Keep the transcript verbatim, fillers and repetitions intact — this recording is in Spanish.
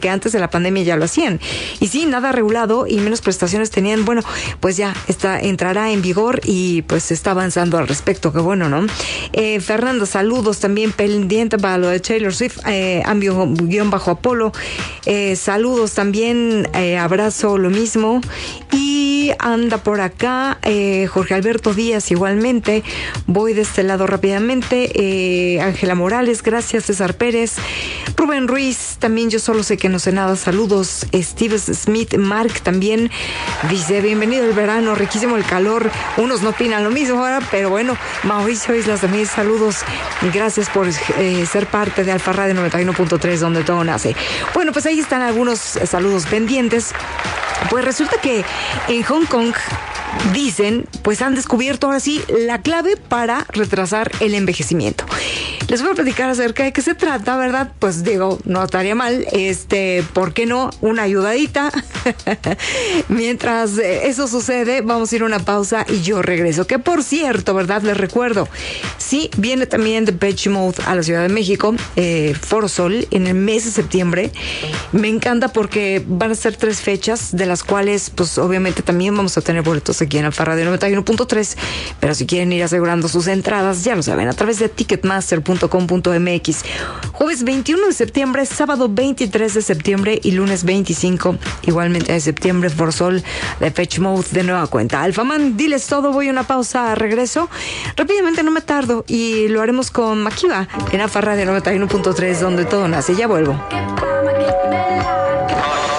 que antes de la pandemia ya lo hacían. Y sí, nada regulado y menos prestaciones tenían. Bueno, pues ya está, entrará en vigor y pues se está avanzando al respecto. Qué bueno, ¿no? Eh, Fernanda, saludos también pendiente para lo de Taylor Swift, eh, ambio guión bajo Apolo. Eh, saludos también, eh, abrazo, lo mismo. Y anda por acá eh, Jorge Alberto Díaz igualmente. Voy de este lado rápidamente. Eh, Ángela Morales, gracias. César Pérez. Rubén Ruiz, también yo solo sé que no sé nada. Saludos. Steve Smith, Mark también dice, bienvenido el verano, riquísimo el calor. Unos no opinan lo mismo ahora, pero bueno. Mauricio Islas también, saludos. Gracias por eh, ser parte de Alfa Radio noventa y uno punto tres, donde todo nace. Bueno, pues ahí están algunos saludos pendientes. Pues resulta que en Hong Kong dicen, pues han descubierto ahora sí la clave para retrasar el envejecimiento. Les voy a platicar acerca de qué se trata, ¿verdad? Pues digo, no estaría mal, este, ¿por qué no? Una ayudadita. Mientras eso sucede, vamos a ir a una pausa y yo regreso. Que por cierto, ¿verdad? Les recuerdo, sí, viene también Depeche Mode a la Ciudad de México, eh, Foro Sol, en el mes de septiembre. Me encanta porque van a ser tres fechas, de las cuales, pues obviamente también vamos a tener boletos aquí en Alfa Radio noventa y uno punto tres, pero si quieren ir asegurando sus entradas, ya lo saben, a través de ticketmaster punto com punto m x. Jueves veintiuno de septiembre, sábado veintitrés de septiembre y lunes veinticinco, igualmente de septiembre, Foro Sol, Depeche Mode de nueva cuenta. Alfaman, diles todo, voy a una pausa, regreso. Rápidamente, no me tardo, y lo haremos con Makiba en Alfa Radio noventa y uno punto tres, donde todo nace. Ya vuelvo.